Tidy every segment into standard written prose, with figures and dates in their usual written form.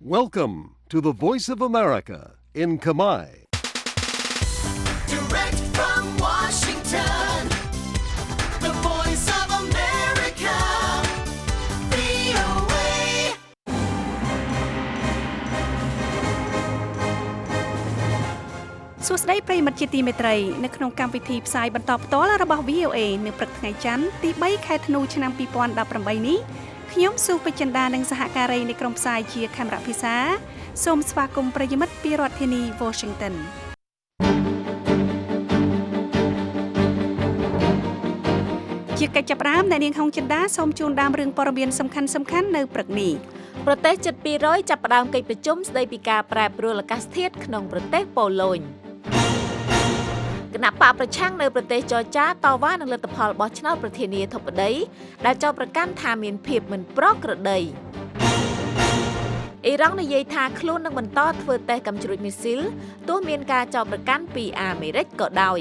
Welcome to the Voice of America in Kamai. Direct from Washington, the Voice of America, VOA. សួស្តីប្រិយមិត្តជាទីមេត្រីនៅក្នុងកម្មវិធីផ្សាយបន្តផ្ទាល់របស់ VOA នៅព្រឹកថ្ងៃច័ន្ទទី3ខែធ្នូឆ្នាំ2018នេះខ្ញុំស៊ូពេជ្រចិន្តានិងសហការីនៃក្រុមផ្សាយជាខេមរៈភាសាសូមស្វាគមន៍ប្រិយមិត្តពីរដ្ឋធានី Washington ជាកិច្ចចាប់ផ្ដើមអ្នកនាងហុងចិន្តាសូមជូនដើមរឿងព័ត៌មានសំខាន់ៗនៅព្រឹកនេះប្រទេសជិត200ចាប់ផ្ដើមកិច្ចប្រជុំស្ដីពីការប្រែប្រួលអាកាសធាតុក្នុងប្រទេសប៉ូឡូញគណៈបកប្រឆាំងនៅប្រទេសចរចាតវ៉ានឹងលទ្ធផលបោះឆ្នោតប្រធានាធិបតីដែលចោទប្រកាន់ថាមានភាពមិនប្រក្រតីអ៊ីរ៉ង់និយាយថាខ្លួននឹងបន្តធ្វើតេស្តកាំជ្រួចមីស៊ីលទោះមានការចោទប្រកាន់ពីអាមេរិកក៏ដោយ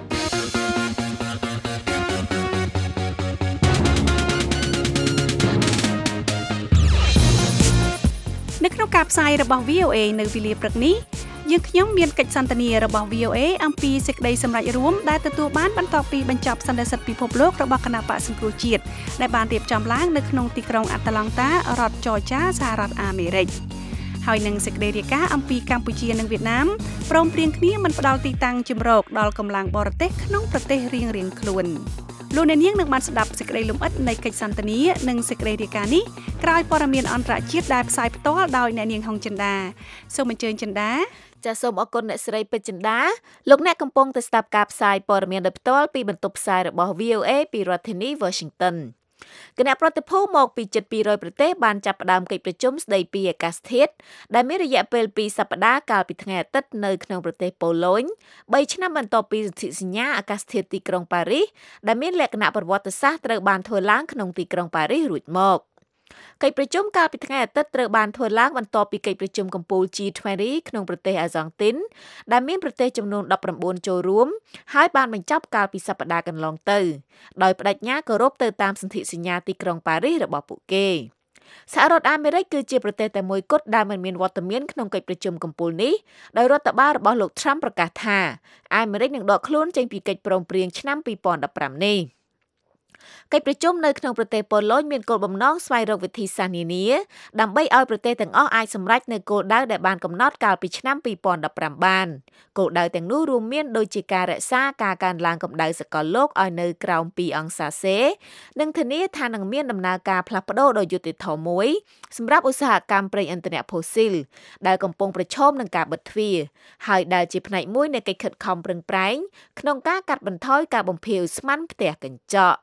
នៅក្នុងការផ្សាយរបស់ VOA នៅវេលាព្រឹកនេះយើងខ្ញុំមានកិច្ចសន្ទនារបស់ VOA អំពីសេចក្តីសម្រេចរួមដែលទទួលបានបន្ទាប់ពីបញ្ចប់សន្និសីទពិភពលោករបស់គណៈបក្សសង្គ្រោះជាតិដែលបានរៀបចំឡើងនៅក្នុងទីក្រុងអាត្លង់តារដ្ឋចរចាសហរដ្ឋអាមេរិកហើយនឹងសេចក្តីរាយការណ៍អំពីកម្ពុជានិងវៀតណាមព្រមព្រៀងគ្នាមិនផ្ដល់ទីតាំងជំរកដល់កម្លាំងបរទេសក្នុងប្រទេសរៀងៗខ្លួនលោកអ្នកនាងនឹងបានស្ដាប់សេចក្តីលម្អិតនៃកិច្ចសន្ទនានិងសេចក្តីរាយការណ៍នេះក្រោយព័ត៌មានអន្តរជាតិដែលផ្សាយផ្ទាល់ដោយអ្នកនាងហុងចិន្តាសូមអញ្ជើញចិន្តាចាសសូមអរគុណអ្នកស្រីពេជ្រចិន្តាលោកអ្នកកំពុងតែស្ដាប់ការផ្សាយព័ត៌មានដោយផ្ទាល់ពីបន្ទប់ផ្សាយរបស់ VOA ពីរដ្ឋធានី Washington គណៈប្រតិភូមកពីជិត200ប្រទេសបានចាប់ផ្ដើមកិច្ចប្រជុំស្ដីពីអាកាសធាតុដែលមានរយៈពេល2សប្តាហ៍កាលពីថ្ងៃអាទិត្យនៅក្នុងប្រទេសប៉ូឡូញ3ឆ្នាំបន្ទាប់ពីសន្ធិសញ្ញាអាកាសធាតុទីក្រុងប៉ារីសដែលមានលក្ខណៈប្រវត្តិសាស្ត្រត្រូវបានធ្វើឡើងក្នុងទីក្រុងប៉ារីសរួចមកកិច្ចប្រជុំកាលពីថ្ងៃអាទិត្យត្រូវបានធ្វើឡើងបន្ទាប់ពីកិច្ចប្រជុំកំពូល G20 ក្នុងប្រទេសអាហ្សង់ទីនដែលមានប្រទេសចំនួន19ចូលរួមហើយបានបញ្ចប់កាលពីសប្តាហ៍កន្លងទៅដោយបដិញ្ញាគោរពទៅតាមសន្ធិសញ្ញាទីក្រុងប៉ារីសរបស់ពួកគេសហរដ្ឋអាមេរិកគឺជាប្រទេសតែមួយគត់ដែលមិនមានវត្តមានក្នុងកិច្ចប្រជុំកំពូលនេះដោយរដ្ឋបាលរបស់លោក Trump ប្រកាសថាអាមេរិកនឹងដកខ្លួនចេញពីកិច្ចព្រមព្រៀងឆ្នាំ2015នេះកិច្ចប្រជុំនៅក្នុងប្រទេសប៉ូឡូញមានគោលបំណងស្វែងរកវិធីសាស្ត្រនានាដើម្បីឲ្យប្រទេសទាំងអស់អាចសម្រេចនូវគោលដៅដែលបានកំណត់កាលពីឆ្នាំ2015បានគោលដៅទាំងនោះរួមមានដូចជាការរក្សាការកើនឡើងកម្ដៅសកលលោកឲ្យនៅក្រោម2អង្សាសេនិងធានាថានឹងមានដំណើរការផ្លាស់ប្ដូរដ៏យុត្តិធម៌មួយសម្រាប់ឧស្សាហកម្មប្រេងឥន្ធនៈផូស៊ីលដែលកំពុងប្រឈមនឹងការបិទទ្វារហើយដែលជាផ្នែកមួយនៃកិច្ចខិតខំប្រឹងប្រែងក្នុងការកាត់បន្ថយការបំភាយឧស្ម័នផ្ទះកញ្ចក់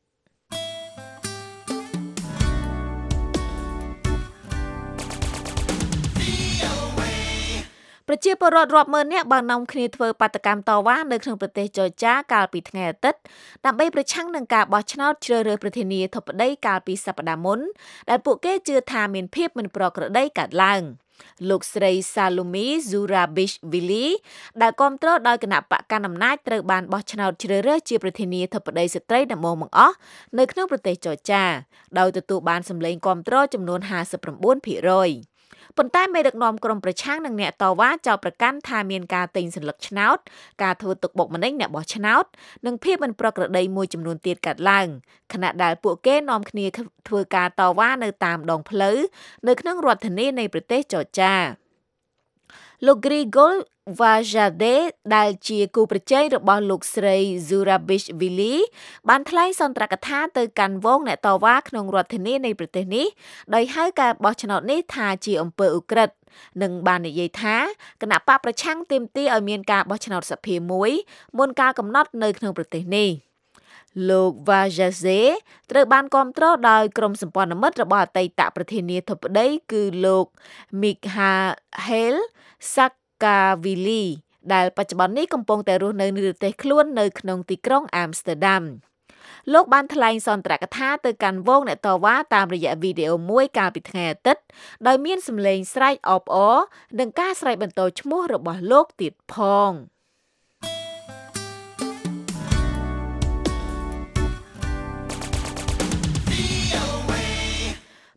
ប្រជាពលរដ្ឋរាប់ម៉ឺននាក់បាននាំគ្នាធ្វើបាតកម្មតវ៉ានៅក្នុងប្រទេសចរចាកាលពីថ្ងៃអាទិត្យដើម្បីប្រឆាំងនឹងការបោះឆ្នោតជ្រើសរើសប្រធានាធិបតីកាលពីសប្តាហ៍មុនដែលពួកគេជឿថាមានភាពមិនប្រក្រតីកើតឡើងលោកស្រី Salome Zurabishvili ដែលគ្រប់គ្រងដោយគណៈបកកណ្ដាលអំណាចត្រូវបានបោះឆ្នោតជ្រើសរើសជាប្រធានាធិបតីស្ត្រីដំបូងបង្អស់នៅក្នុងប្រទេសចរចាដោយទទួលបានសម្លេងគ្រប់គ្រងចំនួន 59%ប៉ុន្តែមេដឹកនាំក្រុមប្រឆាំងនិងអ្នកតវ៉ាចោទប្រកាន់ថាមានការទិញសន្លឹកឆ្នោតការធ្វើទុកបុកម្នេញអ្នកបោះឆ្នោតនិងភាពមិនប្រក្រតីមួយចំនួនទៀតកើតឡើងខណៈដែលពួកគេនាំគ្នាធ្វើការតវ៉ានៅតាមដងផ្លូវនៅក្នុងរដ្ឋធានីនៃប្រទេសចរចាលោក Grigol Vajade ដែលជាគូប្រជែងរបស់លោកស្រី Zurabishvili បានថ្លែងសន្ទរកថាទៅកាន់វងអ្នកតវ៉ាក្នុងរដ្ឋធានីនៃប្រទេសនេះដោយហៅការបោះឆ្នោតនេះថាជាអំពើឧក្រិដ្ឋនិងបាននិយាយថាគណៈបកប្រឆាំងទាមទារឲ្យមានការបោះឆ្នោតសភាមួយមុនការកំណត់នៅក្នុងប្រទេសនេះលោក Vajade ត្រូវបានគាំទ្រដោយក្រុមសម្ព័ន្ធមិត្តរបស់អតីតប្រធានាធិបតីគឺលោក Mikhail Saakashvili ដែលបច្ចុប្បន្ននេះកំពុងតែរស់នៅនិរទេសខ្លួននៅក្នុងទីក្រុងអាមស្ទ័រដាមលោកបានថ្លែងសន្ទរកថាទៅកាន់វងអ្នកតវ៉ាតាមរយៈវីដេអូមួយកាលពីថ្ងៃអាទិត្យដោយមានសំឡេងស្រែកអបអរនិងការស្រែកបន្តឈ្មោះរបស់លោកទៀតផង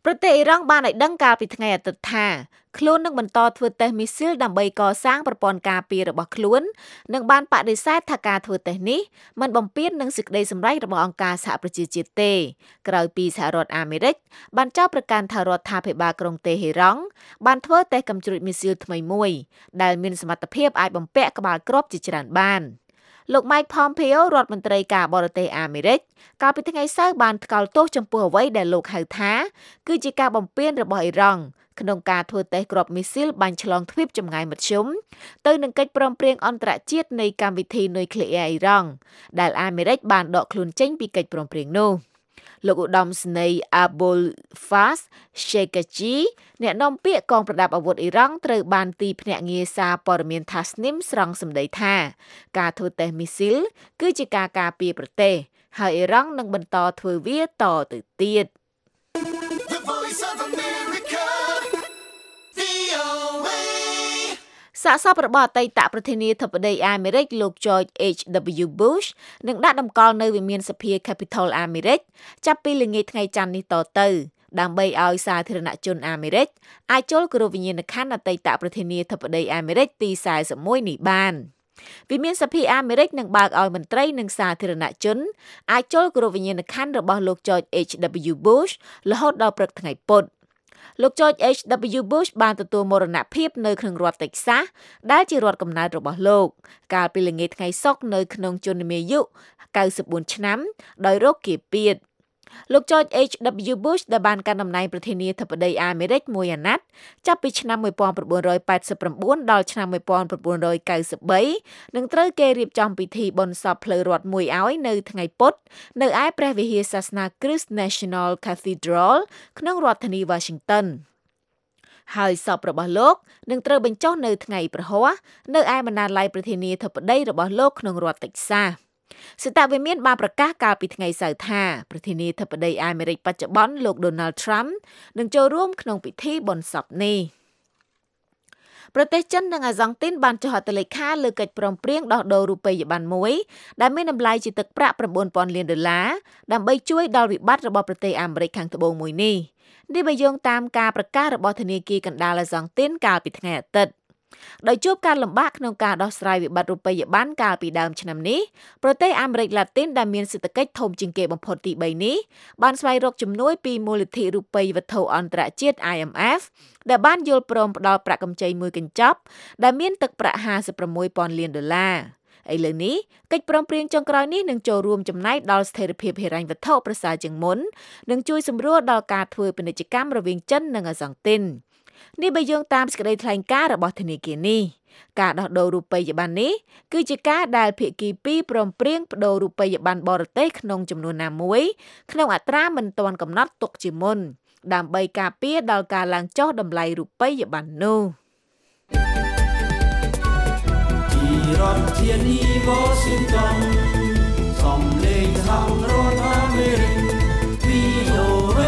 ប្រទេសអ៊ីរ៉ង់បានឲ្យដឹងកាលពីថ្ងៃអាទិត្យថាខ្លួននឹងបន្តធ្វើតេស្តមីស៊ីលដើម្បីកសាងប្រព័ន្ធការពាររបស់ខ្លួននិងបានបដិសេធថាការធ្វើតេស្តនេះមិនបំពាននឹងសេចក្តីសម្រេចរបស់អង្គការសហប្រជាជាតិទេក្រោយពីសហរដ្ឋអាមេរិកបានចោទប្រកាន់ថារដ្ឋាភិបាលក្រុងតេហេរ៉ង់បានធ្វើតេស្តកំជ្រួចមីស៊ីលថ្មីមួយដែលមានសមត្ថភាពអាចបំពាក់ក្បាលគ្រាប់ជាច្រើនបានលោក Mike Pompeo រដ្ឋមន្ត្រីការបរទេសអាមេរិកកាលពីថ្ងៃសៅរ៍បានថ្កោលទោសចំពោះអ្វីដែលលោកហៅថាគឺជាការបំពានរបស់អ៊ីរ៉ង់ក្នុងការធ្វើតេស្តគ្រាប់មីស៊ីលបាញ់ឆ្លងទ្វីបចម្ងាយមធ្យមទៅនឹងកិច្ចព្រមព្រៀងអន្តរជាតិនៃកម្មវិធីនុយក្លេអ៊ែរអ៊ីរ៉ង់ដែលអាមេរិកបានដកខ្លួនចេញពីកិច្ចព្រមព្រៀងនោះលោកឧត្តមសេនីយ៍ Abul Faz Sheikhaji អ្នកនាំពាក្យកងប្រដាប់អាវុធអ៊ីរ៉ង់ត្រូវបានទីភ្នាក់ងារសារព័ត៌មាន Tasnim ស្រង់សម្ដីថាការធ្វើតេស្តមីស៊ីលគឺជាការការពារប្រទេសហើយអ៊ីរ៉ង់នឹងបន្តធ្វើវាតទៅទៀត The Voice of America, VOA. សាកសពរបស់អតីតប្រធានាធិបតីអាមេរិកលោក George H.W. Bush នឹងដាក់តម្កល់នៅវិមានសភា Capitol អាមេរិកចាប់ពីល្ងាចថ្ងៃច័ន្ទនេះតទៅដើម្បីឲ្យសាធារណជនអាមេរិកអាចចូលគោរពវិញ្ញាណក្ខន្ធអតីតប្រធានាធិបតីអាមេរិកទី41នេះបានវិមានសភាអាមេរិកនឹងបើកឲ្យមន្ត្រីនិងសាធារណជនអាចចូលគោរពវិញ្ញាណក្ខន្ធរបស់លោក George H.W. Bush រហូតដល់ព្រឹកថ្ងៃពុធលោក George H.W. Bush បានទទួលមរណភាពនៅក្នុងរដ្ឋ Texas ដែលជារដ្ឋកំណើតរបស់លោកកាលពីល្ងាចថ្ងៃសុក្រនៅក្នុងជន្មាយុ94ឆ្នាំដោយរោគគាពៀតលោក George H.W. Bush ដែលបានកាន់តំណែងប្រធានាធិបតីអាមេរិកមួយអាណត្តិចាប់ពីឆ្នាំ1989ដល់ឆ្នាំ1993នឹងត្រូវគេរៀបចំពិធីបុណ្យសពផ្លូវរដ្ឋមួយឲ្យនៅថ្ងៃពុធនៅឯព្រះវិហារសាសនាគ្រីស្ទ National Cathedral ក្នុងរដ្ឋធានី Washington ហើយសពរបស់លោកនឹងត្រូវបញ្ចុះនៅថ្ងៃប្រហ័សនៅឯបណ្ណាល័យប្រធានាធិបតីរបស់លោកក្នុងរដ្ឋ Texasសេតវិមានបានប្រកាសកាលពីថ្ងៃសៅរ៍ថាប្រធានាធិបតីអាមេរិកបច្ចុប្បន្នលោក Donald Trump នឹងចូលរួមក្នុងពិធីបុណ្យសពនេះប្រទេសចិននិងអាហ្សង់ទីនបានចុះហត្ថលេខាលើកិច្ចព្រមព្រៀងដោះដូររូបិយប័ណ្ណមួយដែលមានតម្លៃជាទឹកប្រាក់$9,000 លានដើម្បីជួយដល់វិបត្តិរបស់ប្រទេសអាមេរិកខាងត្បូងមួយនេះបើយោងតាមការប្រកាសរបស់ធនាគារកណ្ដាលអាហ្សង់ទីនកាលពីថ្ងៃអាទិត្យដោយជួបការលំបាកក្នុងការដោះស្រាយវិបត្តិរូបិយប័ណ្ណកាលពីដើមឆ្នាំនេះប្រទេសអាមេរិកឡាទីនដែលមានសេដ្ឋកិច្ចធំជាងគេបំផុតទី3នេះបានស្វែងរកជំនួយពីមូលនិធិរូបិយវត្ថុអន្តរជាតិ IMF ដែលបានយល់ព្រមផ្ដល់ប្រាក់កម្ចីមួយកញ្ចប់ដែលមានទឹកប្រាក់$56,000 លានឥឡូវនេះកិច្ចព្រមព្រៀងចុងក្រោយនេះនឹងចូលរួមចំណែកដល់ស្ថិរភាពហិរញ្ញវត្ថុប្រសើរជាងមុននិងជួយសម្រួលដល់ការធ្វើពាណិជ្ជកម្មរវាងចិននិងអាហ្សង់ទីននេះបើយោងតាមសេចក្តីថ្លែងការណ៍របស់ធនាគារនេះការដោះដូររូបិយប័ណ្ណនេះគឺជាការដែលភាគីពីរព្រមព្រៀងប្តូររូបិយប័ណ្ណបរទេសក្នុងចំនួនណាមួយក្នុងអត្រាមិនទាន់កំណត់ទុកជាមុនដើម្បីការពារដល់ការឡើងចុះតម្លៃរូបិយប័ណ្ណនោះពីរដ្ឋធានី Washington សំឡេងសហរដ្ឋអាមេរិក VOA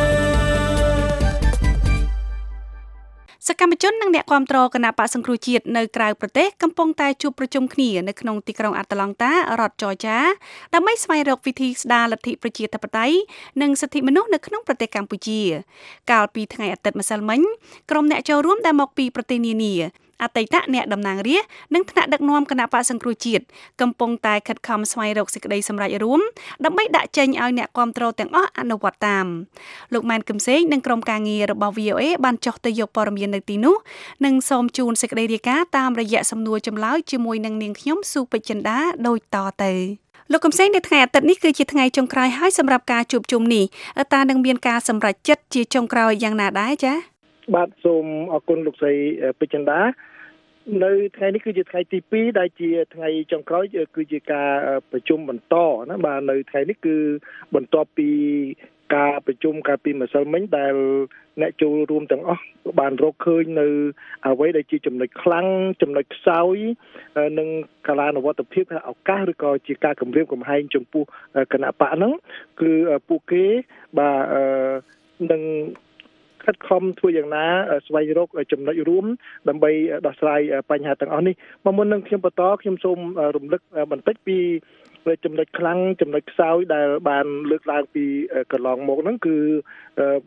សកម្មជននិងអ្នកគាំទ្រគណបក្សសង្គ្រោះជាតិនៅក្រៅប្រទេសកំពុងតែជួបប្រជុំគ្នានៅក្នុងទីក្រុងអាត្លង់តារដ្ឋច័រជាដើម្បីស្វែងរកវិធីស្ដារលទ្ធិប្រជាធិបតេយ្យនិងសិទ្ធិមនុស្សនៅក្នុងប្រទេសកម្ពុជាកាលពីថ្ងៃអាទិត្យម្សិលមិញក្រុមអ្នកចូលរួមដែលមកពីប្រទេសនានាអតីតអ្នកតំណាងរាស្ត្រនិងថ្នាក់ដឹកនាំគណបក្សសង្គ្រោះជាតិកំពុងតែខិតខំស្វែងរកសេចក្តីសម្រេចរួមដើម្បីដាក់ចេញឲ្យអ្នកគាំទ្រទាំងអស់អនុវត្តតាមលោកម៉ែនកឹមសេងនិងក្រុមការងាររបស់ VOA បានចុះទៅយកព័ត៌មាននៅទីនោះនិងសូមជូនសេចក្តីរាយការណ៍តាមរយៈសំណួរចម្លើយជាមួយនឹងនាងខ្ញុំស៊ូពេជ្រចិន្តាដូចតទៅលោកកំសែងនៅថ្ងៃអាទិត្យនេះគឺជាថ្ងៃចុងក្រោយហើយសម្រាប់ការជួបជុំនេះតើនឹងមានការសម្រេចចិត្តជាចុងក្រោយយ៉ាងណាដែរចា៎បាទសូមអរគុណលោកស្រីពេជ្រចិន្តានៅថ្ងៃនេះគឺជាថ្ងៃទី2ដែលជាថ្ងៃចុងក្រោយគឺជាការប្រជុំបន្តណាបាទនៅថ្ងៃនេះគឺបន្ទាប់ពីការប្រជុំកាលពីម្សិលមិញដែលអ្នកចូលរួមទាំងអស់បានរកឃើញនៅអ្វីដែលជាចំណុចខ្លាំងចំណុចខ្សោយនិងកាលានុវត្តភាពឱកាសឬក៏ជាការគម្រាមកំហែងចំពោះគណៈបកហ្នឹងគឺពួកគេបាទនឹងខិតខំធ្វើយ៉ាងណាស្វែងរកចំណុចរួមដើម្បីដោះស្រាយបញ្ហាទាំងអស់នេះមកមុននឹងខ្ញុំបន្តខ្ញុំសូមរំលឹកបន្តិចពីចំណុចខ្លាំងចំណុចខ្សោយដែលបានលើកឡើងពីកន្លងមកហ្នឹងគឺគេ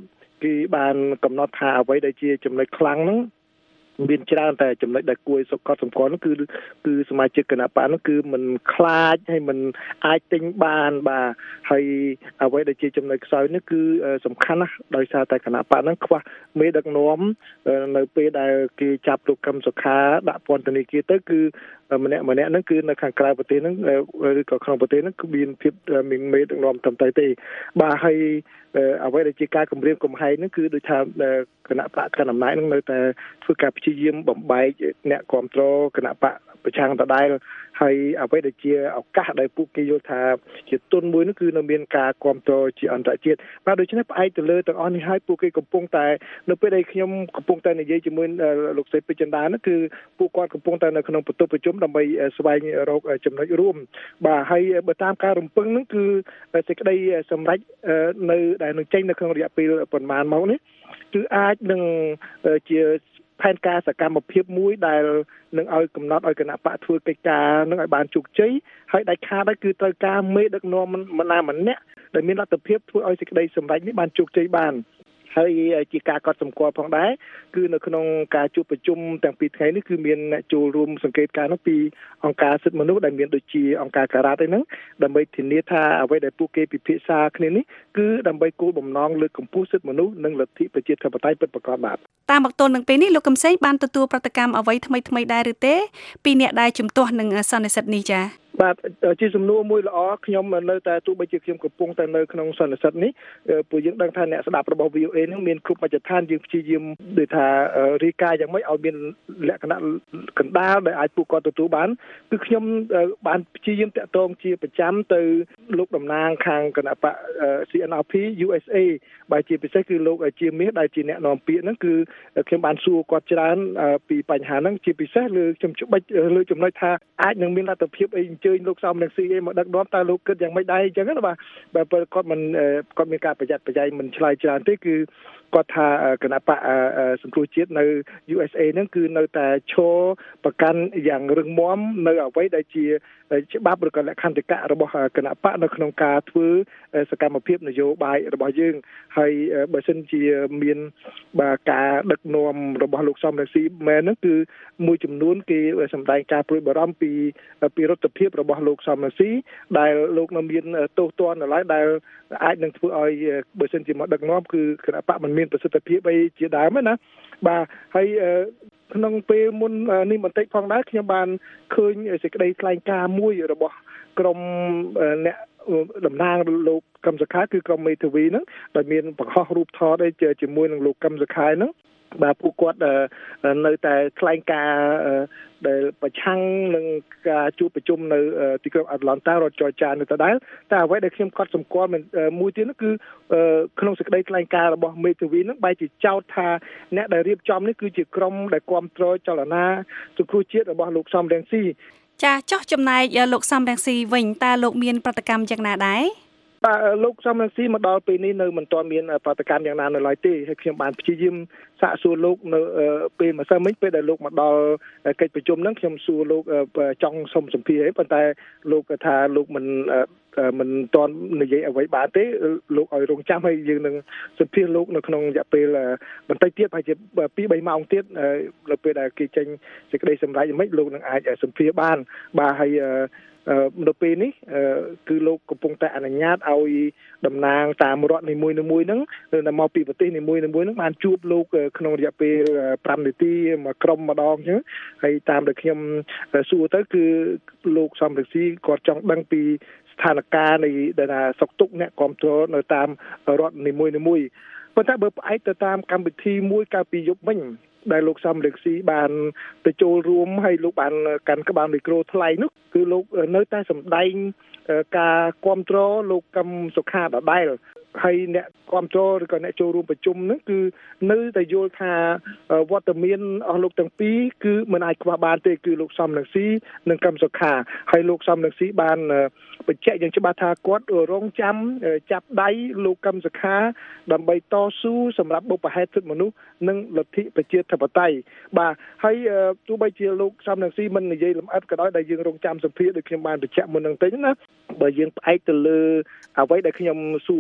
គេបានកំណត់ថាអ្វីដែលជាចំណុចខ្លាំងហ្នឹងមានច្រើនតែចំណុចដែលគួរឲ្យកត់សម្គាល់នោះគឺសមាជិកគណៈបកនោះគឺមិនខ្លាចហើយមិនអាចទិញបានបាទហើយអ្វីដែលជាចំណុចខ្សោយនេះគឺសំខាន់ណាស់ដោយសារតែគណៈបកហ្នឹងខ្វះមេដឹកនាំនៅពេលដែលគេចាប់លោកកឹមសុខាដាក់ពន្ធនាគារទៅគឺម្នាក់ហ្នឹងគឺនៅខាងក្រៅប្រទេសហ្នឹងឬក៏ក្នុងប្រទេសហ្នឹងគឺមានភាពមានមេដឹកនាំត្រឹមត្រូវទេបាទហើយអ្វីដែលជាការគម្រាមកំហែងហ្នឹងគឺដូចថាគណៈបកកណ្ដាលអំណាចហ្នឹងនៅតែធ្វើការព្យាយាមបំបែកអ្នកគ្រប់គ្រងគណៈបកប្រឆាំងដដែលហើយអ្វីដែលជាឱកាសដែលពួកគេយល់ថាជាទុនមួយនោះគឺនៅមានការគ្រប់គ្រងជាអន្តរជាតិបាទដូច្នេះផ្អែកទៅលើទាំងអស់នេះហើយពួកគេកំពុងតែនៅពេលដែលខ្ញុំកំពុងតែនិយាយជាមួយលោកស្រីពេជ្រចិន្តានោះគឺពួកគាត់កំពុងតែនៅក្នុងបន្ទប់ប្រជុំដើម្បីស្វែងរកចំណុចរួមបាទហើយបើតាមការរំពឹងនោះគឺសេចក្តីសម្រេចនៅដែលនឹងចេញនៅក្នុងរយៈពេលប្រហែលមកនេះគឺអាចនឹងជាផែនការសកម្មភាពមួយដែលនឹងឲ្យកំណត់ឲ្យគណៈបកធ្វើកិច្ចការនឹងឲ្យបានជោគជ័យហើយដាច់ខាតហើយគឺត្រូវការមេដឹកនាំម្នាក់ដែលមានលទ្ធភាពធ្វើឲ្យសេចក្តីសម្រេចនេះបានជោគជ័យបានហើយជាការកត់សម្គាល់ផងដែរគឺនៅក្នុងការជួបប្រជុំទាំងពីរថ្ងៃនេះគឺមានអ្នកចូលរួមសង្កេតការណ៍នោះពីអង្គការសិទ្ធិមនុស្សដែលមានដូចជាអង្គការការ៉ាត់ឯហ្នឹងដើម្បីធានាថាអ្វីដែលពួកគេពិភាក្សាគ្នានេះគឺដើម្បីគោលបំណងលើកកម្ពស់សិទ្ធិមនុស្សនិងលទ្ធិប្រជាធិបតេយ្យពិតប្រាកដបាទតាមមកទល់នឹងពេលនេះលោកកឹមសុខបានទទួលប្រតិកម្មអ្វីថ្មីដែរឬទេពីអ្នកដែលជំទាស់នឹងសន្និសីទនេះចា៎បាទជាសំណួរមួយល្អខ្ញុំនៅតែទោះបីជាខ្ញុំកំពុងតែនៅក្នុងសន្និសីទនេះពួកយើងដឹងថាអ្នកស្ដាប់របស់ VOA នឹងមានគ្រប់មជ្ឈដ្ឋានយើងព្យាយាមដូចថារាយការណ៍យ៉ាងម៉េចឲ្យមានលក្ខណៈកណ្ដាលដែលអាចពួកគាត់ទទួលបានគឺខ្ញុំបានព្យាយាមតាក់ទងជាប្រចាំទៅលោកតំណាងខាងគណៈបក CNRP USA បាទជាពិសេសគឺលោកជាមាសដែលជាអ្នកនាំពាក្យហ្នឹងគឺខ្ញុំបានសួរគាត់ច្រើនពីបញ្ហាហ្នឹងជាពិសេសលើខ្ញុំច្បាច់លើចំណុចថាអាចនឹងមានលទ្ធភាពអីអញ្ជើញលោកសំរងស៊ីមកដឹកនាំតើលោកគិតយ៉ាងម៉េចដែរអញ្ចឹងណាបាទគាត់មានការប្រយ័ត្នប្រយែងមិនឆ្លើយច្រើនទេគឺគាត់ថាគណៈបកសង្គ្រោះជាតិនៅ USA ហ្នឹងគឺនៅតែឈរប្រកាន់យ៉ាងរឹងមាំនៅអ្វីដែលជាច្បាប់ឬក៏លក្ខន្តិកៈរបស់គណៈបកនៅក្នុងការធ្វើសកម្មភាពនយោបាយរបស់យើងហើយបើសិនជាមានការដឹកនាំរបស់លោកសំរងស៊ីមែនហ្នឹងគឺមួយចំនួនគេសម្ដែងការព្រួយបារម្ភពីរដ្ឋភាពរបស់លោកសំរងស៊ីដែលលោកនៅមានទោសទណ្ឌនៅឡើយដែលអាចនឹងធ្វើឲ្យបើសិនជាមកដឹកនាំគឺគណៈបកមិនមានប្រសិទ្ធភាពអីជាដើមណាបាទហើយក្នុងពេលមុននេះបន្តិចផងដែរខ្ញុំបានឃើញសេចក្តីថ្លែងការណ៍មួយរបស់ក្រុមអ្នកតំណាងលោកកឹមសុខាគឺក្រុមមេធាវីហ្នឹងដែលមានបង្ហោះរូបថតជាមួយនឹងលោកកឹមសុខាហ្នឹងបាទពួកគាត់នៅតែថ្លែងការណ៍ដែលប្រឆាំងនឹងការជួបប្រជុំនៅទីក្រុងអាត្លង់តារដ្ឋច័រចានៅដដែលតែអ្វីដែលខ្ញុំកត់សម្គាល់មួយទៀតនោះគឺក្នុងសេចក្តីថ្លែងការណ៍របស់មេធាវីនឹងបែរជាចោទថាអ្នកដែលរៀបចំនេះគឺជាក្រុមដែលគ្រប់គ្រងចលនាសង្គ្រោះជាតិរបស់លោកសំរងស៊ីចាចោះចំណែកលោកសំរងស៊ីវិញតើលោកមានប្រតិកម្មយ៉ាងណាដែរបាទលោកសំរងស៊ីមកដល់ពេលនេះនៅមិនទាន់មានប្រតិកម្មយ៉ាងណានៅឡើយទេហើយខ្ញុំបានព្យាយាមសាកសួរលោកនៅពេលម្សិលមិញពេលដែលលោកមកដល់កិច្ចប្រជុំហ្នឹងខ្ញុំសួរលោកចង់សុំសម្ភារប៉ុន្តែលោកថាលោកមិនទាន់និយាយអ្វីបានទេលោកឲ្យរងចាំហើយយើងនឹងសម្ភារលោកនៅក្នុងរយៈពេលបន្តិចទៀតប្រហែលជា 2-3 ម៉ោងទៀតនៅពេលដែលគេចេញសេចក្តីសម្រេចមិនលោកនឹងអាចសម្ភារបានបាទហើយនៅពេលនេះគឺលោកកំពុងតែអនុញ្ញាតឲ្យតំណាងតាមរដ្ឋនីមួយៗហ្នឹងមកពីប្រទេសនីមួយៗហ្នឹងបានជួបលោកក្នុងរយៈពេល5នាទីមួយក្រុមម្ដងអញ្ចឹងហើយតាមដែលខ្ញុំសួរទៅគឺលោកសំរងស៊ីគាត់ចង់ដឹងពីស្ថានភាពនៃសុខទុក្ខអ្នកគ្រប់គ្រងនៅតាមរដ្ឋនីមួយៗប៉ុន្តែបើផ្អែកទៅតាមកម្មវិធីមួយកាលពីយប់មិញដែលលោកសំរងស៊ីបានទៅចូលរួមហើយលោកបានកាន់ក្បាលមីក្រូថ្លែងនោះគឺលោកនៅតែសម្ដែងការគ្រប់គ្រងលោកកឹមសុខាដដែលហើយអ្នកគ្រប់គ្រងឬក៏អ្នកចូលរួមប្រជុំហ្នឹងគឺនៅតែយល់ថាវត្តមានអស់លោកទាំងពីរគឺមិនអាចខ្វះបានទេគឺលោកសំរងស៊ីនិងកឹមសុខាហើយលោកសំរងស៊ីបានបញ្ជាក់យ៉ាងច្បាស់ថាគាត់រងចាំចាប់ដៃលោកកឹមសុខាដើម្បីតស៊ូសម្រាប់បុព្វហេតុសិទ្ធិមនុស្សនិងលទ្ធិប្រជាធិបតេយ្យបាទហើយទោះបីជាលោកសំរងស៊ីមិននិយាយលម្អិតក៏ដោយដែលយើងរងចាំសម្ភារដូចខ្ញុំបានបញ្ជាក់មុននឹងតិចណាបើយើងផ្អែកទៅលើអ្វីដែលខ្ញុំសួរក្រៅ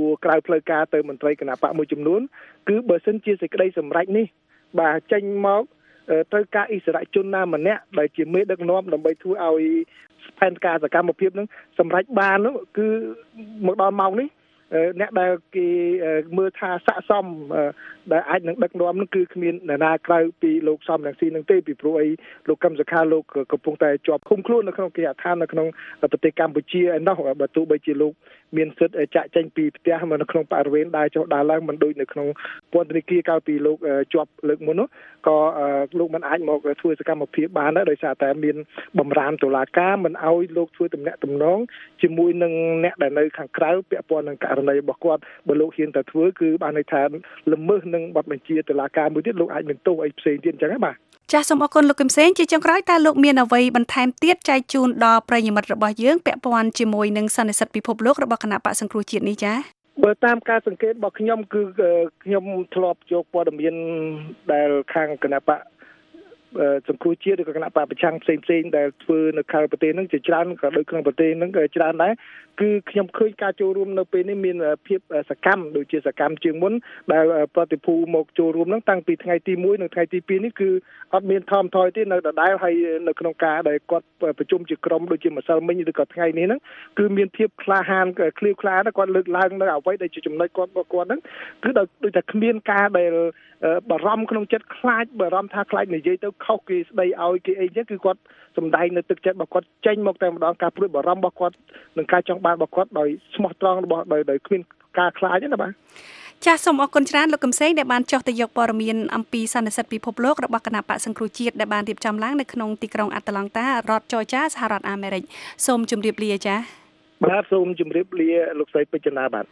ផ្លូវការទៅមន្ត្រីគណៈបកមួយចំនួនគឺបើសិនជាសេចក្តីសម្រេចនេះបាទចេញមកត្រូវការអិសរាជជនណាម្នាក់ដែលជាមេដឹកនាំដើម្បីធ្វើឲ្យផែនការសកម្មភាពនឹងសម្រេចបាននោះគឺមកដល់ម៉ោងនេះអ្នកដែលគេមើលថាស័ក្តិសមដែលអាចនឹងដឹកនាំនោះគឺគ្មាននរណាក្រៅពីលោកសំរងស៊ីនឹងទេពីព្រោះអីលោកកឹមសុខាលោកកំពុងតែជាប់ឃុំខ្លួននៅក្នុងគេហដ្ឋាននៅក្នុងប្រទេសកម្ពុជាឯណោះបើទោះបីជាលោកមានសិទ្ធិចាក់ចេញពីផ្ទះមកនៅក្នុងបរិវេណដើរចុះដើរឡើងមិនដូចនៅក្នុងពន្ធនាគារកាលពីលោកជាប់លើកមុននោះក៏លោកមិនអាចមកធ្វើសកម្មភាពបានដែរដោយសារតែមានបំរាមតុលាការមិនឲ្យលោកធ្វើទំនាក់ទំនងជាមួយនឹងអ្នកដែលនៅខាងក្រៅពាក់ព័ន្ធនឹងករណីរបស់គាត់បើលោកហ៊ានតែធ្វើគឺបានន័យថាល្មើសនឹងបទបញ្ជាតុលាការមួយទៀតលោកអាចមានទោសអីផ្សេងទៀតអញ្ចឹងណាបាទចាសសូមអរគុណលោកកឹមសេងជាចុងក្រោយតើលោកមានអ្វីបន្ថែមទៀតចែកជូនដល់ប្រិយមិត្តរបស់យើងពាក់ព័ន្ធជាមួយនឹងសន្និសីទពិភពលោករបស់គណៈបក្សសង្គ្រោះជាតិនេះចា៎បើតាមការសង្កេតរបស់ខ្ញុំគឺខ្ញុំធ្លាប់យកព័ត៌មានដែលខាងគណៈបក្សសង្គ្រោះជាតិឬក៏គណៈបកប្រឆាំងផ្សេងដែលធ្វើនៅក្រៅប្រទេសហ្នឹងជាច្រើនក៏ដូចក្នុងប្រទេសហ្នឹងក៏ច្រើនដែរគឺខ្ញុំឃើញការចូលរួមនៅពេលនេះមានភាពសកម្មដូចជាសកម្មជាងមុនដែលប្រតិភូមកចូលរួមហ្នឹងតាំងពីថ្ងៃទី1និងថ្ងៃទី2នេះគឺអត់មានថមថយទេនៅដដែលហើយនៅក្នុងការដែលគាត់ប្រជុំជាក្រុមដូចជាម្សិលមិញឬក៏ថ្ងៃនេះហ្នឹងគឺមានភាពក្លាហានឃ្លាវខ្លាគាត់លើកឡើងនៅអ្វីដែលជាចំណុចគាត់ហ្នឹងគឺដូចតែគ្មានការដែលបារម្ភក្នុងចិត្តខ្លាចបារម្ភថាខ្លាចនិយាយទៅខុសគេស្ដីឲ្យគេអីចឹងគឺគាត់សំដែងនៅទឹកចិត្តរបស់គាត់ចេញមកតែម្ដងការព្រួយបារម្ភរបស់គាត់និងការចង់បានរបស់គាត់ដោយស្មោះត្រង់របស់ដោយគ្មានការខ្លាចទេណាបាទចាសសូមអរគុណច្រើនលោកកឹមសេងដែលបានចុះទៅយកព័ត៌មានអំពីសន្និសីទពិភពលោករបស់គណៈបក្សសង្គ្រោះជាតិដែលបានរៀបចំឡើងនៅក្នុងទីក្រុងអាត្លង់តារដ្ឋច័រជាសហរដ្ឋអាមេរិកសូមជម្រាបលាចា៎បាទសូមជម្រាបលាលោកស្រីពេជ្រណាបាទ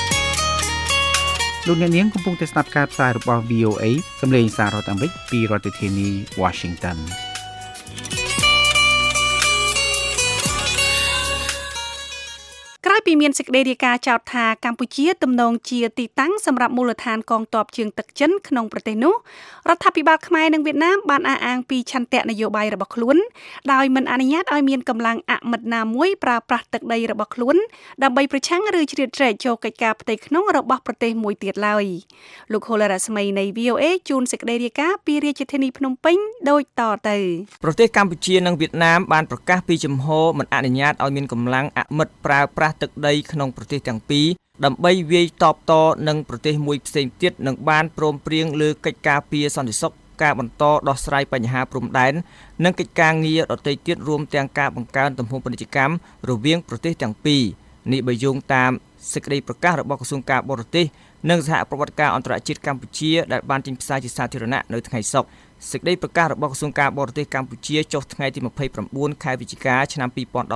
លោកអ្នកនាងកំពុងតែស្ដាប់ការផ្សាយរបស់ VOA សំឡេងសាររដ្ឋអាមេរិកពីរដ្ឋធានី Washington ក្រោយពីមានសេចក្តីរាយការណ៍ចោទថាកម្ពុជាទំនងជាទីតាំងសម្រាប់មូលដ្ឋានកងទ័ពជើងទឹកចិនក្នុងប្រទេសនោះរដ្ឋាភិបាលខ្មែរនិងវៀតណាមបានអះអាងពីឆន្ទៈនយោបាយរបស់ខ្លួនដោយមិនអនុញ្ញាតឲ្យមានកម្លាំងអមិត្តណាមួយប្រើប្រាស់ទឹកដីរបស់ខ្លួនដើម្បីប្រឆាំងឬជ្រៀតជ្រែកចូលកិច្ចការផ្ទៃក្នុងរបស់ប្រទេសមួយទៀតឡើយលោកហូឡារ៉ាស្មីនៃ VOA ជូនសេចក្តីរាយការណ៍ពីរាជធានីភ្នំពេញដូចតទៅប្រទេសកម្ពុជានិងវៀតណាមបានប្រកាសពីជំហរមិនអនុញ្ញាតឲ្យមានកម្លាំងអមិត្តប្រើប្រាស់ទឹកដីក្នុងប្រទេសទាំងពីរដើម្បីវាយតបតនឹងប្រទេសមួយផ្សេងទៀតនឹងបានព្រមព្រៀងលើកិច្ចការពារសន្តិសុខការបន្តដោះស្រាយបញ្ហាព្រំដែននិងកិច្ចការងារដទៃទៀតរួមទាំងការបង្កើនទំហំពាណិជ្ជកម្មរវាងប្រទេសទាំងពីរនេះបើយោងតាមសេចក្តីប្រកាសរបស់ក្រសួងការបរទេសនិងសហប្រតិបត្តិការអន្តរជាតិកម្ពុជាដែលបានចេញផ្សាយជាសាធារណៈនៅថ្ងៃសុក្រសេចក្តីប្រកាសរបស់ក្រសួងការបរទេសកម្ពុជាចុះថ្ងៃទី29ខែវិច្ឆិកាឆ្នាំ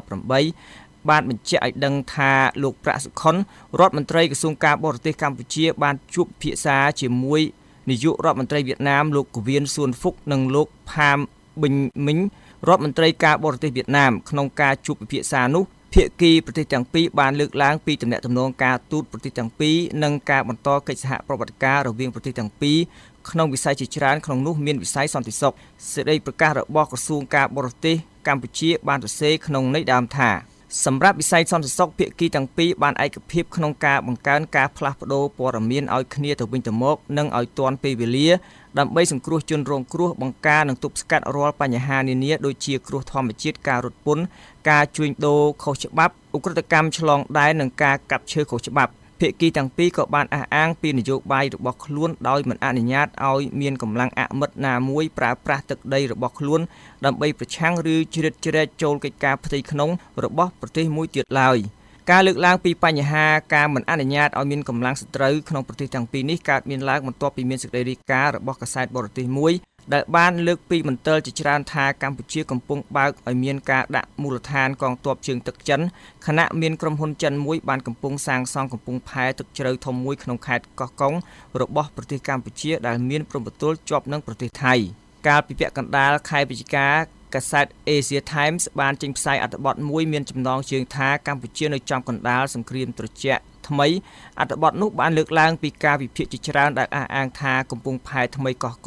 2018បានបញ្ជាក់ឲ្យដឹងថាលោកប្រាក់សុខុនរដ្ឋមន្ត្រីក្រសួងការបរទេសកម្ពុជាបានជួបពិភាក្សាជាមួយនាយករដ្ឋមន្ត្រីវៀតណាមលោកកូវៀនសួនហ្វុកនិងលោកផាមប៊ិញមីងរដ្ឋមន្ត្រីការបរទេសវៀតណាមក្នុងការជួបពិភាក្សានោះភាគីប្រទេសទាំងពីរបានលើកឡើងពីទំនាក់ទំនងការទូតប្រទេសទាំងពីរនិងការបន្តកិច្ចសហប្រតិបត្តិការរវាងប្រទេសទាំងពីរក្នុងវិស័យជាច្រើនក្នុងនោះមានវិស័យសន្តិសុខសេចក្តីប្រកាសរបស់ក្រសួងការបរទេសកម្ពុជាបានសរសេរក្នុងន័យដើមថាសម្រាប់វិស័យសន្តិសុខភាគីទាំងពីរបានឯកភាពក្នុងការបង្កើនការផ្លាស់ប្ដូរព័ត៌មានឲ្យគ្នាទៅវិញទៅមកនិងឲ្យទាន់ពេលវេលាដើម្បីសង្គ្រោះជនរងគ្រោះបង្ការនិងទប់ស្កាត់រាល់បញ្ហានានាដូចជាគ្រោះធម្មជាតិការរត់ពន្ធការជួញដូរខុសច្បាប់ឧក្រិដ្ឋកម្មឆ្លងដែននិងការកាប់ឈើខុសច្បាប់ភាគីទាំងពីរក៏បានអះអាងពីនយោបាយរបស់ខ្លួនដោយមិនអនុញ្ញាតឲ្យមានកម្លាំងអមិត្តណាមួយប្រើប្រាស់ទឹកដីរបស់ខ្លួនដើម្បីប្រឆាំងឬជ្រៀតជ្រែកចូលកិច្ចការផ្ទៃក្នុងរបស់ប្រទេសមួយទៀតឡើយការលើកឡើងពីបញ្ហាការមិនអនុញ្ញាតឲ្យមានកម្លាំងសត្រូវក្នុងប្រទេសទាំងពីរនេះកើតមានឡើងបន្ទាប់ពីមានសេចក្តីរាយការណ៍របស់កាសែតបរទេសមួយដែលបានលើកពីមន្ទិលជាច្រើនថាកម្ពុជាកំពុងបើកឲ្យមានការដាក់មូលដ្ឋានកងទ័ពជើងទឹកចិនខណៈមានក្រុមហ៊ុនចិនមួយបានកំពុងសាងសង់កំពង់ផែទឹកជ្រៅធំមួយក្នុងខេត្តកោះកុងរបស់ប្រទេសកម្ពុជាដែលមានព្រំប្រទល់ជាប់នឹងប្រទេសថៃកាលពីពាក់កណ្ដាលខែវិច្ឆិកាកាសែត Asia Times បានចេញផ្សាយអត្ថបទមួយមានចំណងជើងថាកម្ពុជានៅចំកណ្ដាលសង្គ្រាមត្រជាក់ថ្មីអត្ថបទនោះបានលើកឡើងពីការវិភាគជាច្រើនដែលអះអាងថាកំពង់ផែថ្មីកោះកុង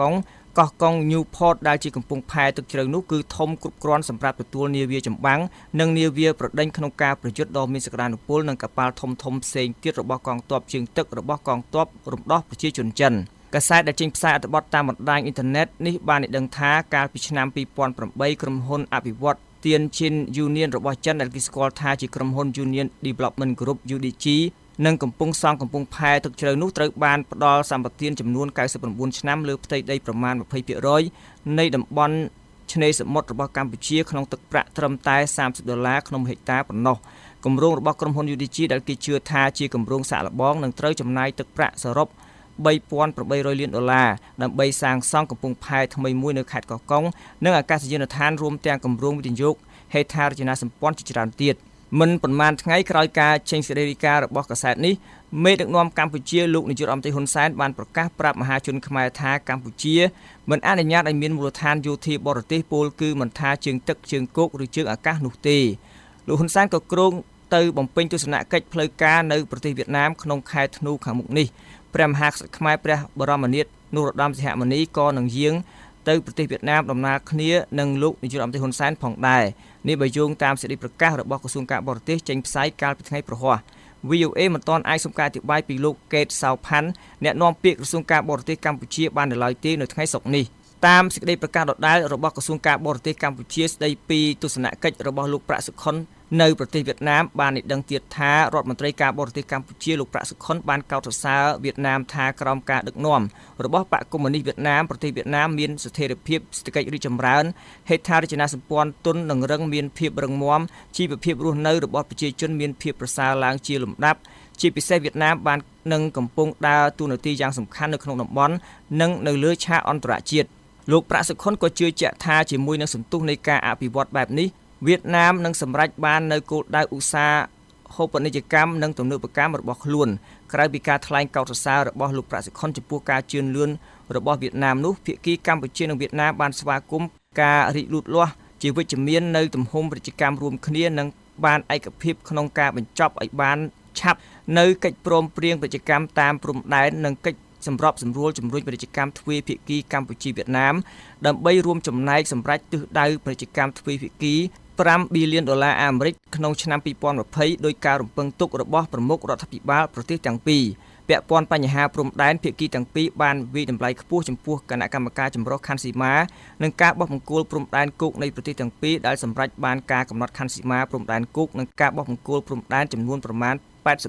កោះកុង Newport ដែលជាកំពង់ផែទឹកជ្រៅនោះគឺធំគ្រប់គ្រាន់សម្រាប់ទទួលនាវាចម្បាំងនិងនាវាប្រដេញក្នុងការប្រយុទ្ធដ៏មានសក្តានុពលនឹងកប៉ាល់ធំៗផ្សេងទៀតរបស់កងទ័ពជើងទឹករបស់កងទ័ពរំដោះប្រជាជនចិនកាសែតដែលចេញផ្សាយអត្ថបទតាមបណ្ដាញអ៊ីនធឺណិតនេះបានឲ្យដឹងថាកាលពីឆ្នាំ2008ក្រុមហ៊ុនអភិវឌ្ឍន៍ Tianjin Union របស់ចិនដែលគេស្គាល់ថាជាក្រុមហ៊ុន Union Development Group UDG និងកំពុងសង់កំពង់ផែទឹកជ្រៅនោះត្រូវបានផ្ដល់សម្បទានចំនួន99ឆ្នាំលើផ្ទៃដីប្រមាណ 20% នៃតំបន់ឆ្នេរសមុទ្ររបស់កម្ពុជាក្នុងទឹកប្រាក់ត្រឹមតែ$30ក្នុងហិកតាប៉ុណ្ណោះគម្រោងរបស់ក្រុមហ៊ុន UDG ដែលគេជឿថាជាគម្រោងសាកល្បងនឹងត្រូវចំណាយទឹកប្រាក់សរុប$3,800 លានដើម្បីសាងសង់កំពង់ផែថ្មីមួយនៅខេត្តកោះកុងនិងអាកាសយានដ្ឋានរួមទាំងគម្រោងវិនិយោគហេដ្ឋារចនាសម្ព័ន្ធជាច្រើនទៀតមិនប៉ុន្មានថ្ងៃក្រោយការចេញសេចក្តីរាយការណ៍របស់កាសែតនេះមេដឹកនាំកម្ពុជាលោកនាយករដ្ឋមន្ត្រីហ៊ុនសែនបានប្រកាសប្រាប់មហាជនខ្មែរថាកម្ពុជាមិនអនុញ្ញាតឲ្យមានមូលដ្ឋានយោធាបរទេសពោលគឺមិនថាជើងទឹកជើងគោកឬជើងអាកាសនោះទេលោកហ៊ុនសែនក៏គ្រោងទៅបំពេញទស្សនកិច្ចផ្លូវការនៅប្រទេសវៀតណាមក្នុងខែធ្នូខាងមុខនេះព្រះមហាក្សត្រខ្មែរព្រះបរមនាថនរោត្តមសីហមុនីក៏នឹងយាងទៅប្រទេសវៀតណាមដំណើរគ្នានឹងលោកនាយករដ្ឋមន្ត្រីហ៊ុនសែនផងដែរនេះបើយោងតាមសេចក្តីប្រកាសរបស់ក្រសួងការបរទេសចេញផ្សាយកាលពីថ្ងៃព្រហស្បតិ៍ VOA មិនទាន់អាចសុំការអធិប្បាយពីលោកកេតសៅផាន់អ្នកនាំពាក្យក្រសួងការបរទេសកម្ពុជាបាននៅឡើយទេនៅថ្ងៃសុក្រនេះតាមសេចក្តីប្រកាសដដែលរបស់ក្រសួងការបរទេសកម្ពុជាស្តីពីទស្សនកិច្ចរបស់លោកប្រាក់សុខុននៅប្រទេសវៀតណាមបានឲ្យដឹងទៀតថារដ្ឋមន្ត្រីការបរទេសកម្ពុជាលោកប្រាក់សុខុនបានកោតសរសើរវៀតណាមថាក្រោមការដឹកនាំរបស់បកកុម្មុយនីសវៀតណាមប្រទេសវៀតណាមមានស្ថិរភាពសេដ្ឋកិច្ចរីកចម្រើនហេដ្ឋារចនាសម្ព័ន្ធទុននិងរឹងមានភាពរឹងមាំជីវភាពរស់នៅរបស់ប្រជាជនមានភាពប្រសើរឡើងជាលំដាប់ជាពិសេសវៀតណាមបាននឹងកំពុងដើរតួនាទីយ៉ាងសំខាន់នៅក្នុងតំបន់និងនៅលើឆាកអន្តរជាតិលោកប្រាក់សុខុនក៏ជឿជាក់ថាជាមួយនឹងសន្ទុះនៃការអភិវឌ្ឍបែបនេះវៀតណាមនឹងសម្រេចបាននៅគោលដៅឧស្សាហូបនីយកម្មនិងទំនើបកម្មរបស់ខ្លួនក្រៅពីការថ្លែងកោតសរសើររបស់លោកប្រាក់សុខុនចំពោះការជឿនលឿនរបស់វៀតណាមនោះភាគីកម្ពុជានិងវៀតណាមបានស្វាគមន៍ការរីកលូតលាស់ជាវិជ្ជមាននៅទំហំពាណិជ្ជកម្មរួមគ្នានិងបានឯកភាពក្នុងការបញ្ចប់ឲ្យបានឆាប់នៅកិច្ចព្រមព្រៀងពាណិជ្ជកម្មតាមព្រំដែននិងកិច្ចសម្របសម្រួលជំរុញពាណិជ្ជកម្មទ្វេភាគីកម្ពុជាវៀតណាមដើម្បីរួមចំណែកសម្រេចទិសដៅពាណិជ្ជកម្មទ្វេភាគី$5 ប៊ីលានអាមេរិកក្នុងឆ្នាំ2020ដោយការរំពឹងទុករបស់ប្រមុខរដ្ឋាភិបាលប្រទេសទាំងពីរពាក់ព័ន្ធបញ្ហាព្រំដែនភាគីទាំងពីរបានវិយតម្លៃខ្ពស់ចំពោះគណៈកម្មការចម្រុះខណ្ឌសីមានិងការបោះបង្គោលព្រំដែនគោកនៃប្រទេសទាំងពីរដែលសម្រេចបានការកំណត់ខណ្ឌសីមាព្រំដែនគោកនិងការបោះបង្គោលព្រំដែនចំនួនប្រមាណ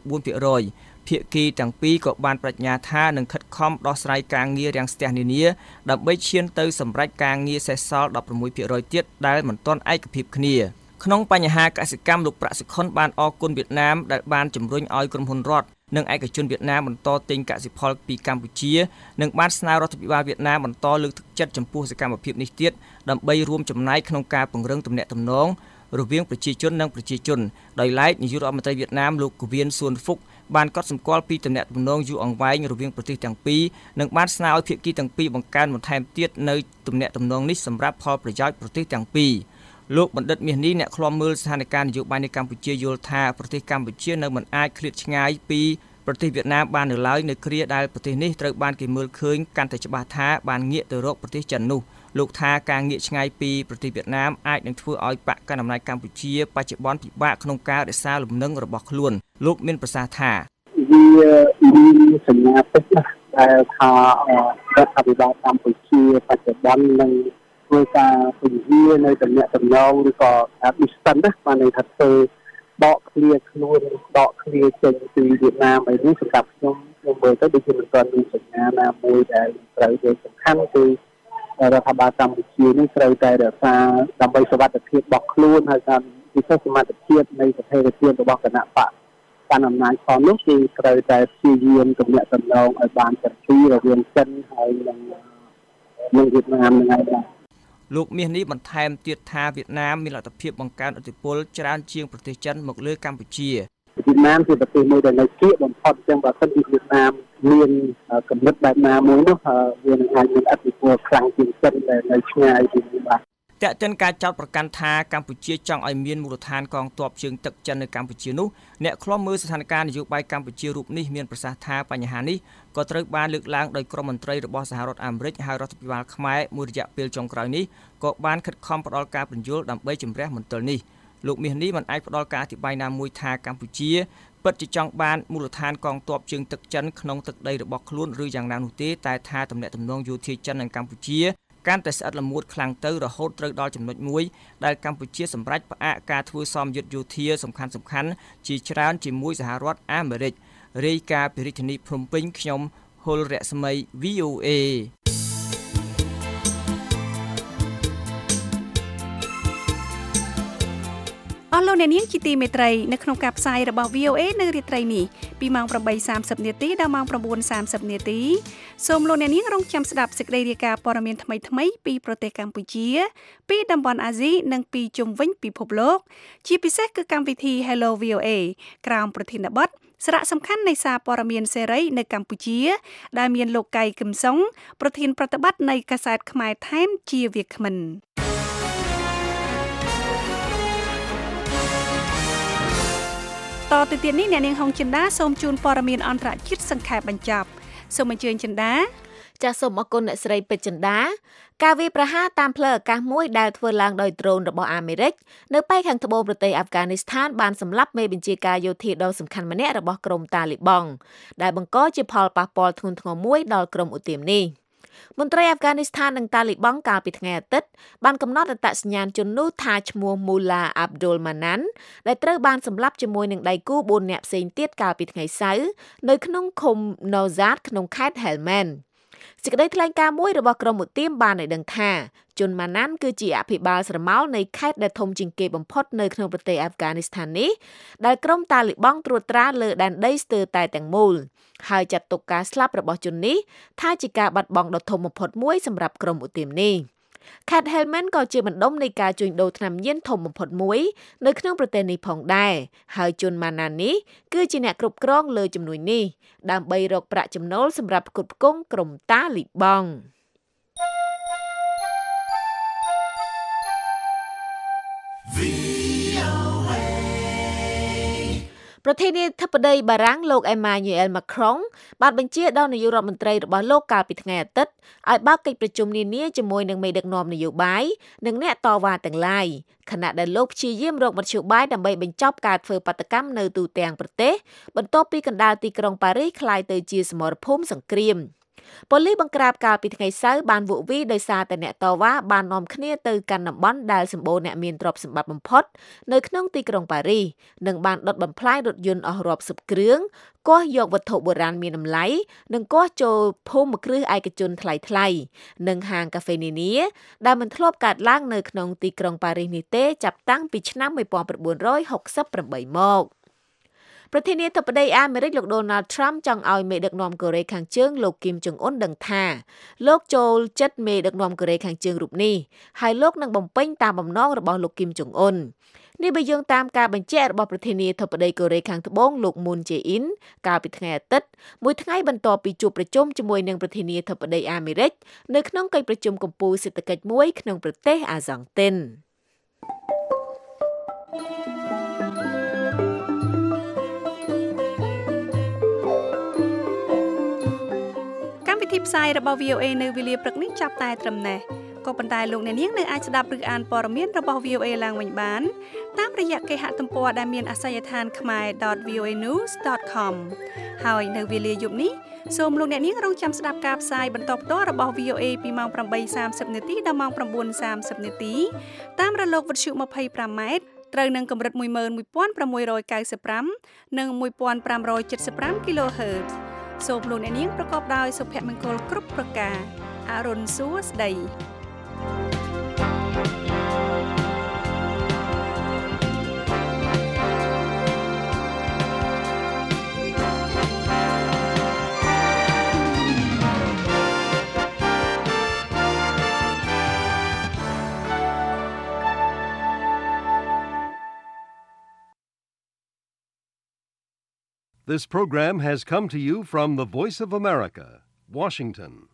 84% ភាគីទាំងពីរក៏បានបញ្ញាថានឹងខិតខំដោះស្រាយការងាររាំងស្ទះនានាដើម្បីឈានទៅសម្រេចការងារសេសសល់ 16% ទៀតដែលមិនទាន់ឯកភាពគ្នាក្នុងបញ្ហាកសិកម្មលោកប្រាក់សុខុនបានអរគុណវៀតណាមដែលបានជំរុញឲ្យក្រុមហ៊ុនរដ្ឋនិងឯកជនវៀតណាមបន្តទិញកសិផលពីកម្ពុជានិងបានស្នើរដ្ឋាភិបាលវៀតណាមបន្តលើកទឹកចិត្តចំពោះសកម្មភាពនេះទៀតដើម្បីរួមចំណែកក្នុងការពង្រឹងទំនាក់ទំនងរវាងប្រជាជននិងប្រជាជនដោយឡែកនាយករដ្ឋមន្ត្រីវៀតណាមលោកកូវៀនសួនហ្វុកបានកត់សម្គាល់ពីទំនាក់ទំនងយូរអង្វែងរវាងប្រទេសទាំងពីរនិងបានស្នើឲ្យភាគីទាំងពីរបង្កើនបន្ថែមទៀតនៅទំនាក់ទំនងនេះសម្រាប់ផលប្រយោជន៍ប្រទេសទាំងពីរលោកបណ្ឌិតមាសនេះអ្នកឃ្លាំមើលស្ថានភាពនយោបាយនៅកម្ពុជាយល់ថាប្រទេសកម្ពុជានៅមិនអាចឃ្លាតឆ្ងាយពីប្រទេសវៀតណាមបាននៅឡើយនៅគ្រាដែលប្រទេសនេះត្រូវបានគេមើលឃើញកាន់តែច្បាស់ថាបានងាកទៅរកប្រទេសចិននោះលោកថាការងាកឆ្ងាយពីប្រទេសវៀតណាមអាចនឹងធ្វើឲ្យបកកណ្ដាលអំណាចកម្ពុជាបច្ចុប្បន្នពិបាកក្នុងការរក្សាលំនឹងរបស់ខ្លួនលោកមានប្រសាសន៍ថាវាមានសញ្ញាពិតណាស់ដែលថារដ្ឋាភិបាលកម្ពុជាបច្ចុប្បន្ននឹងធ្វើការពង្រាយនៅទំនាក់ទំនងឬក៏ថា distance ណាបានន័យថាធ្វើដកឃ្លាខ្លួនដកឃ្លាចេញពីវៀតណាមឲ្យនេះសម្រាប់ខ្ញុំមើលទៅដូចជាមិនទាន់មានសញ្ញាណាមួយដែលត្រូវជាសំខាន់គឺរដ្ឋាភិបាលកម្ពុជានេះត្រូវតែរក្សាដើម្បីសុវត្ថិភាពរបស់ខ្លួនហើយតាមវិស័យសមត្ថភាពនៃស្ថិរភាពរបស់គណៈបកកាន់អំណាចផងនោះគឺត្រូវតែព្យាយាមទំនាក់ទំនងឲ្យបានទាំងពីររវាងចិនហើយនិងវៀតណាមនឹងហើយដែរលោកមាសនេះបន្ថែមទៀតថាវៀតណាមមានលទ្ធភាពបង្កើនឥទ្ធិពលច្រើនជាងប្រទេសចិនមកលើកម្ពុជាវៀតណាមជាប្រទេសមួយដែលនៅគៀកបំផុតចឹងបើសិនជាវៀតណាមមានគំនិតបែបណាមួយនោះវានឹងអាចមានឥទ្ធិពលខ្លាំងជាងចិនដែលនៅឆ្ងាយពីនេះបាទតែកតិនការចោទប្រកាន់ថាកម្ពុជាចង់ឲ្យមានមូលដ្ឋានកងទ័ពជើងទឹកចិននៅកម្ពុជានោះអ្នកឃ្លាំមើលស្ថានភាពនយោបាយកម្ពុជារូបនេះមានប្រសាសន៍ថាបញ្ហានេះក៏ត្រូវបានលើកឡើងដោយក្រុមមន្ត្រីរបស់សហរដ្ឋអាមេរិកហើយរដ្ឋាភិបាលខ្មែរមួយរយៈពេលចុងក្រោយនេះក៏បានខិតខំផ្ដល់ការពន្យល់ដើម្បីជំរះមន្ទិលនេះលោកមាសនេះមិនអាចផ្ដល់ការអធិប្បាយណាមួយថាកម្ពុជាពិតជាចង់បានមូលដ្ឋានកងទ័ពជើងទឹកចិនក្នុងទឹកដីរបស់ខ្លួនឬយ៉ាងណានោះទេតែថាទំនាក់ទំនងយោធាចិននិងកម្ពុជាកាន់តែស្អិតល្មួតខ្លាំងទៅរហូតត្រូវដល់ចំណុចមួយដែលកម្ពុជាសម្រេចផ្អាកការធ្វើសមយុទ្ធយោធាសំខាន់ជាច្រើនជាមួយសហរដ្ឋអាមេរិករាយការណ៍ពីរាជធានីភ្នំពេញខ្ញុំហុលរស្មី VOA អស់លោកអ្នកនាងជាទីមេត្រីនៅក្នុងការផ្សាយរបស់ VOA នៅរាត្រីនេះពីម៉ោង 8:30 នាទីដល់ម៉ោង 9:30 នាទីសូមលោកអ្នកនាងរងចាំស្ដាប់សេចក្តីរាយការណ៍ព័ត៌មានថ្មីៗពីប្រទេសកម្ពុជាពីតំបន់អាស៊ីនិងពីជុំវិញពិភពលោកជាពិសេសគឺកម្មវិធី Hello VOA ក្រោមប្រធានបទសារៈសំខាន់នៃសារព័ត៌មានសេរីនៅកម្ពុជាដែលមានលោកកៃកឹមសុងប្រធានប្រតិបត្តិនៃកាសែតខ្មែរថែមជាវាគ្មិនតទៅទៀតនេះអ្នកនាងហុងចិន្តាសូមជូនព័ត៌មានអន្តរជាតិសង្ខេបបញ្ចប់សូមអញ្ជើញចិន្តាចាសសូមអរគុណអ្នកស្រីពេជ្រចិន្តាការវាយប្រហារតាមផ្លូវអាកាសមួយដែលធ្វើឡើងដោយដ្រូនរបស់អាមេរិកនៅប៉ែកខាងត្បូងប្រទេសអាហ្វហ្គានីស្ថានបានសម្លាប់មេបញ្ជាការយោធាដ៏សំខាន់ម្នាក់របស់ក្រុមតាលីបង់ដែលបង្កជាផលប៉ះពាល់ធ្ងន់ធ្ងរមួយដល់ក្រុមឧទាមនេះមន្ត្រីអាហ្វហ្គានីស្ថាននិងតាលីបង់កាលពីថ្ងៃអាទិត្យបានកំណត់អត្តសញ្ញាណជននោះថាឈ្មោះមូឡាអាប់ឌុលម៉ាណាន់ដែលត្រូវបានសម្លាប់ជាមួយនឹងដៃគូ4នាក់ផ្សេងទៀតកាលពីថ្ងៃសៅរ៍នៅក្នុងឃុំណូហ្សាតក្នុងខេត្តហែលមែនសេចក្តីថ្លែងការណ៍មួយរបស់ក្រុមឧទាមបានឲ្យដឹងថាជនម៉ាណាន់គឺជាអភិបាលស្រមោលនៃខេត្តដែលធំជាងគេបំផុតនៅក្នុងប្រទេសអាហ្វហ្គានីស្ថាននេះដែលក្រុមតាលីបង់ត្រួតត្រាលើដែនដីស្ទើរតែទាំងមូលហើយចាត់ទុកការស្លាប់របស់ជននេះថាជាការបាត់បង់ដ៏ធំបំផុតមួយសម្រាប់ក្រុមឧទាមនេះខេត្ត Helmand ក៏ជាបណ្ដុំនៃការជួញដូរថ្នាំញៀនធំបំផុតមួយនៅក្នុងប្រទេសនេះផងដែរហើយជនម៉ាណានេះគឺជាអ្នកគ្រប់គ្រងលើជំនួយនេះដើម្បីរកប្រាក់ចំណូលសម្រាប់ផ្គត់ផ្គង់ក្រុមតាលីបង់ប្រធានាធិបតីបារាំងលោក Emmanuel Macron បានបញ្ជាដល់នាយករដ្ឋមន្ត្រីរបស់លោកកាលពីថ្ងៃអាទិត្យឲ្យបើកកិច្ចប្រជុំនានាជាមួយនឹងមេដឹកនាំនយោបាយនិងអ្នកតវ៉ាទាំងឡាយខណៈដែលលោកព្យាយាមរកមធ្យោបាយដើម្បីបញ្ចប់ការធ្វើបាតកម្មនៅទូទាំងប្រទេសបន្ទាប់ពីកណ្ដាលទីក្រុងប៉ារីសក្លាយទៅជាសមរភូមិសង្គ្រាមប៉ូលីសបង្ក្រាបកាលពីថ្ងៃសៅរ៍បានវក់វីដោយសារតែអ្នកតវ៉ាបាននាំគ្នាទៅកាន់តំបន់ដែលសម្បូរអ្នកមានទ្រព្យសម្បត្តិបំផុតនៅក្នុងទីក្រុងប៉ារីសនិងបានដុតបំផ្លាញរថយន្តអស់រាប់សិបគ្រឿងគាស់យកវត្ថុបុរាណមានតម្លៃនិងគាស់ចូលភូមិគ្រឹះឯកជនថ្លៃៗនិងហាងកាហ្វេនានាដែលមិនធ្លាប់កើតឡើងនៅក្នុងទីក្រុងប៉ារីសនេះទេចាប់តាំងពីឆ្នាំ1968មកប្រធានាធិបតីអាមេរិកលោក Donald Trump ចង់ឲ្យមេដឹកនាំកូរ៉េខាងជើងលោក Kim Jong Un ដឹងថាលោកចូលចិត្តមេដឹកនាំកូរ៉េខាងជើងរូបនេះហើយលោកនឹងបំពេញតាមបំណងរបស់លោក Kim Jong Un នេះបើយោងតាមការបញ្ជាក់របស់ប្រធានាធិបតីកូរ៉េខាងត្បូងលោក Moon Jae-in កាលពីថ្ងៃអាទិត្យមួយថ្ងៃបន្ទាប់ពីជួបប្រជុំជាមួយនឹងប្រធានាធិបតីអាមេរិកនៅក្នុងកិច្ចប្រជុំកំពូលសេដ្ឋកិច្ចមួយក្នុងប្រទេសអាហ្សង់ទីនទីផ្សាយរបស់ VOA នៅវេលាព្រឹកនេះចាប់តែត្រឹមនេះក៏ប៉ុន្តែលោកអ្នកនាងនៅអាចស្ដាប់ឬអានព័ត៌មានរបស់ VOA ឡើងវិញបានតាមរយៈគេហទំព័រដែលមានអាសយដ្ឋាន khmer.voanews.com ហើយនៅវេលាយប់នេះសូមលោកអ្នកនាងរងចាំស្ដាប់ការផ្សាយបន្តផ្ទាល់របស់ VOA ពីម៉ោង 8:30 នាទីដល់ម៉ោង 9:30 នាទីតាមរលកវិទ្យុ 25 ម៉ែត្រត្រូវនឹងកម្រិត 11695 និង 1575 kHzសូមលោកអ្នកនាងប្រកបដោយសុភមង្គលគ្រប់ប្រការអរុនសួស្តី This program has come to you from the Voice of America, Washington.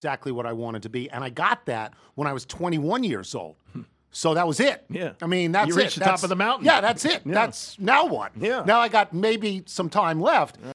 exactly what I wanted to be. And I got that when I was 21 years old. So that was it. Yeah. I mean, that's it. You reached the top of the mountain. Yeah, that's it. Yeah. That's now what? Yeah. Now I got maybe some time left.